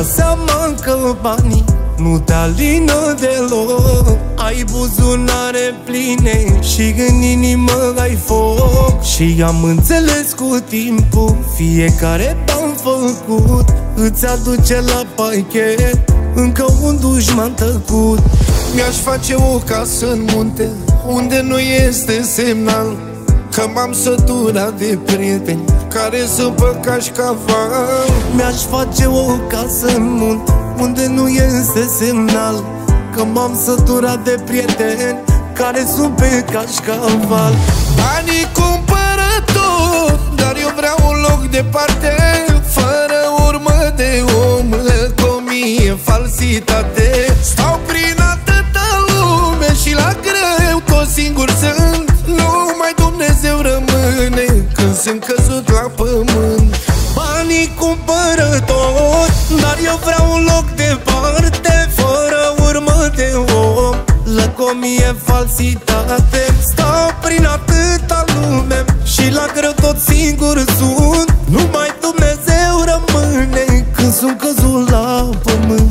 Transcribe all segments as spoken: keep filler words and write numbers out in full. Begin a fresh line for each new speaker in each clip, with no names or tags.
seama că banii nu te alină deloc. Ai buzunare pline și în inimă ai foc. Și am înțeles cu timpul fiecare bani făcut îți aduce la pachet încă un dușman tăcut.
Mi-aș face o casă în munte unde nu este semnal, că m-am săturat de prieteni care sunt pe cașcaval.
Mi-aș face o casă în munte unde nu este semnal, că m-am săturat de prieteni care sunt pe cașcaval.
Banii cumpără tot, dar eu vreau un loc departe, fără urmă de om, lăcomie, falsitate. Stau prin atâta lume și la greu tot singur sunt. Numai Dumnezeu rămâne când sunt căzut la pământ.
Banii cumpără tot, dar eu vreau un loc departe, fără urmă de om, lăcomie, falsitate. Stau prin atâta lume și la greu tot singur sunt. Numai Dumnezeu rămâne când sunt căzut la pământ.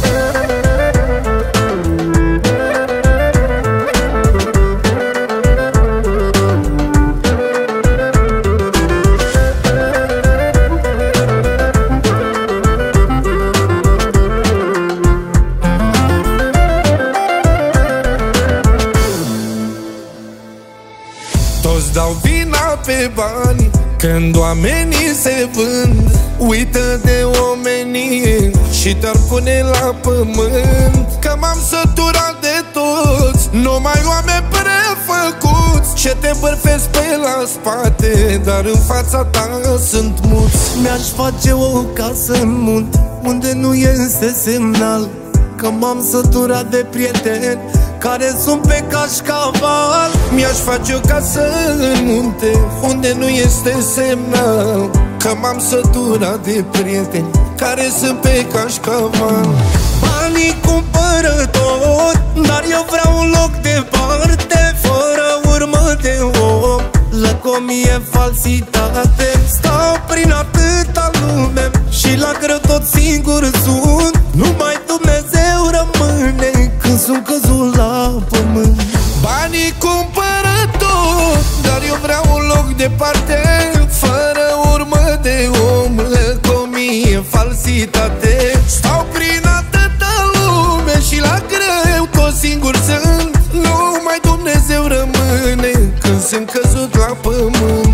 Toți dau vina pe bani când oamenii se vând. Uită de omenie și te-ar pune la pământ. Că m-am săturat de toți, numai oameni prefăcuți, ce te bărfesc pe la spate, dar în fața ta sunt muți.
Mi-aș face o casă în munte unde nu este semnal, că m-am săturat de prieteni care sunt pe cașcaval.
Mi-aș face o casă în munte unde nu este semnal, că m-am săturat de prieteni care sunt pe cașcaval.
Banii cumpără tot, dar eu vreau un loc departe, fără urmă de om, lăcomie, falsitate. Stau prin atâta lume și la greu tot singur sunt. Numai Dumnezeu rămâne când sunt căzut la pământ.
Banii cumpără tot, dar eu vreau un loc departe, fără urmă de om, lăcomie, falsitate. Stau prin atâta lume și la greu tot singur sunt. Numai Dumnezeu rămâne când sunt căzut la pământ.